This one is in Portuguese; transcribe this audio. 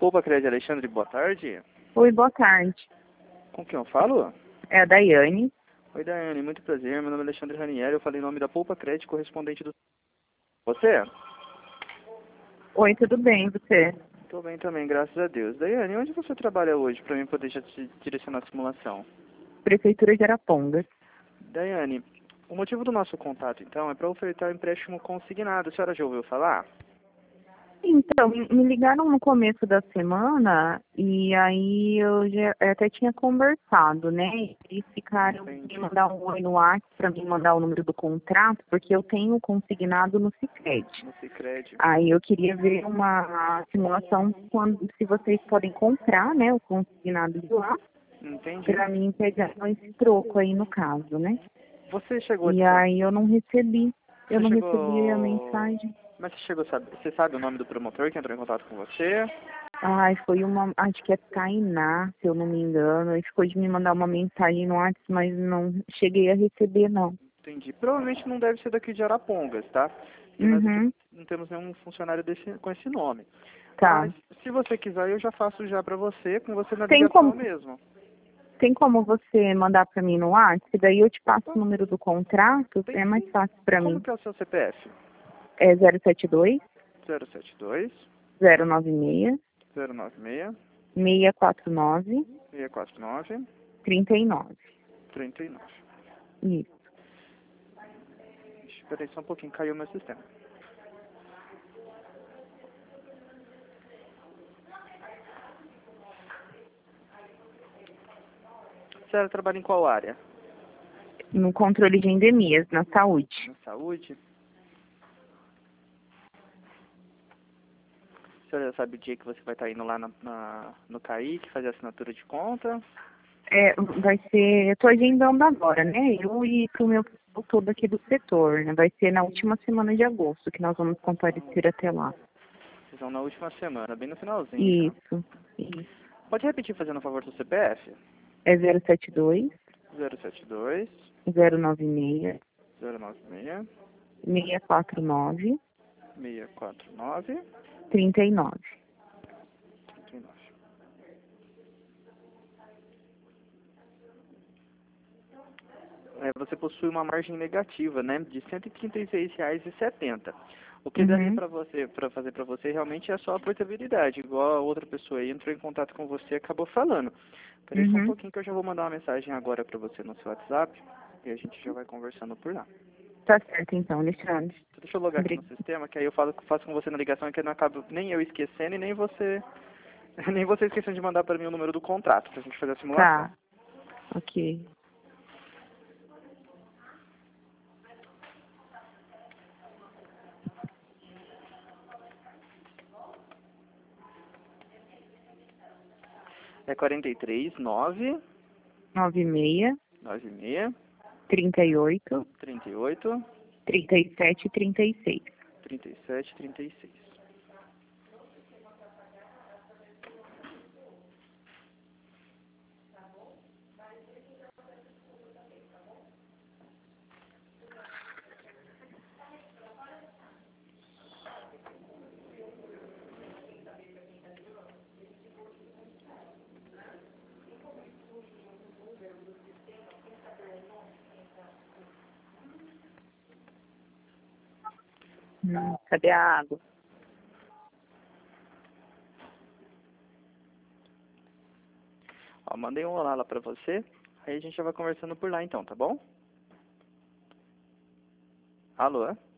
Poupa Crédito Alexandre, boa tarde. Oi, boa tarde. Com quem eu falo? É a Daiane. Oi, Daiane, muito prazer. Meu nome é Alexandre Ranieri, eu falei em nome da Poupa Crédito, correspondente do... Você? Oi, tudo bem, você? Tô bem também, graças a Deus. Daiane, onde você trabalha hoje para mim poder já te direcionar a simulação? Prefeitura de Arapongas. Daiane, o motivo do nosso contato, então, é para ofertar um empréstimo consignado. A senhora já ouviu falar? Então, me ligaram no começo da semana e aí eu até tinha conversado, né? Eles ficaram de mandar um oi no WhatsApp para mim mandar o número do contrato, porque eu tenho consignado no Sicredi. No Sicredi. Aí eu queria ver uma simulação se vocês podem comprar, né, o consignado de lá, Entendi. para mim pegar esse troco aí no caso, né? Você chegou E a... aí eu não recebi. Eu Você não recebi a chegou... mensagem. Mas você chegou a saber... Você sabe o nome do promotor que entrou em contato com você? Ai, foi acho que é Tainá, se eu não me engano. Ele ficou de me mandar uma mensagem no WhatsApp, mas não cheguei a receber, não. Entendi. Provavelmente não deve ser daqui de Arapongas, tá? Porque nós aqui Uhum, não temos nenhum funcionário com esse nome. tá. Mas, se você quiser, eu já faço já pra você, com você na Tem ligação como, mesmo. tem como você mandar pra mim no WhatsApp? Daí eu te passo o número do contrato, Tem é mais sim. fácil pra Como mim. que é o seu CPF? É 072 072 096 096 649 649 39. 39. Isso. Espera aí só um pouquinho, caiu meu sistema. A senhora trabalha em qual área? No controle de endemias, na saúde. Na saúde? A senhora já sabe o dia que você vai estar indo lá no CAIC, fazer a assinatura de conta? É, vai ser, eu tô agendando agora, né? Eu e o meu pessoal todo aqui do setor, né? Vai ser na última semana de agosto que nós vamos comparecer até lá. Vocês vão na última semana, bem no finalzinho já. Isso. Pode repetir fazendo um favor do CPF? É 072 072 096 096 649 649 39. 39. Você possui uma margem negativa, né, de R$ 136,70. O que daria Uhum. para você, para fazer para você realmente é só a portabilidade, igual a outra pessoa aí entrou em contato com você e acabou falando. Peraí só um Uhum. pouquinho que eu já vou mandar uma mensagem agora para você no seu WhatsApp e a gente já vai conversando por lá. Tá certo então, Alexandre. Deixa eu logar aqui no sistema, que aí eu faço com você na ligação e que eu não acabo nem eu esquecendo e nem você nem você esquecendo de mandar para mim o número do contrato pra gente fazer a simulação. Tá, ok. É 43 9 96 96 38 38 37 36. 37 36. Cadê a água? Ó, mandei um olá lá pra você, aí a gente já vai conversando por lá então, tá bom? Alô?